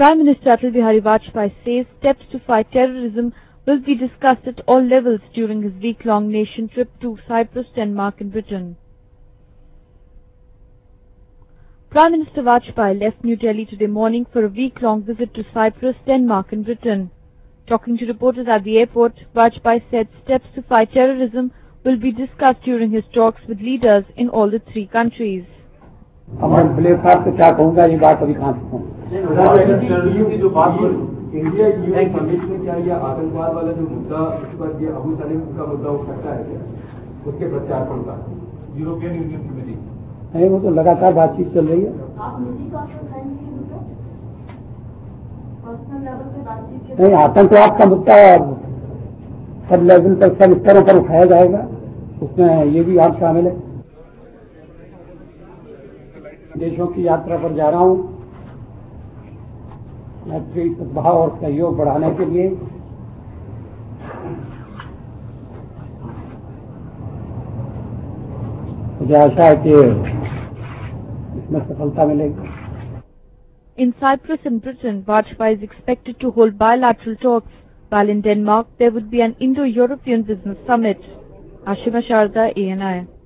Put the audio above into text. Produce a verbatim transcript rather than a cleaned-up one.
Prime Minister Atal Bihari Vajpayee says steps to fight terrorism will be discussed at all levels during his week-long nation trip to Cyprus, Denmark and Britain. Prime Minister Vajpayee left New Delhi today morning for a week-long visit to Cyprus, Denmark and Britain. Talking to reporters at the airport, Vajpayee said steps to fight terrorism will be discussed during his talks with leaders in all the three countries. India UN summit में क्या ये आतंकवाद वाला जो मुद्दा इस पर ये अबू सलीम का मुद्दा उठ सकता है क्या उसके प्रत्यार्पण का यूरोपियन यूनियन कमेटी नहीं वो तो लगातार बातचीत चल रही है। नहीं आतंकवाद का मुद्दा सब लेवल पर सब स्तरों पर उठाया जाएगा, उसमें ये भी बात शामिल है। देशों की यात्रा पर जा रहा हूँ मैत्री सद्भाव और सहयोग बढ़ाने के लिए। मुझे आशा है कि इसमें सफलता मिलेगी। In Cyprus and Britain, Vajpayee is expected to hold bilateral talks, while in Denmark there would be an Indo-European Business Summit. Ashima Sharda, A N I.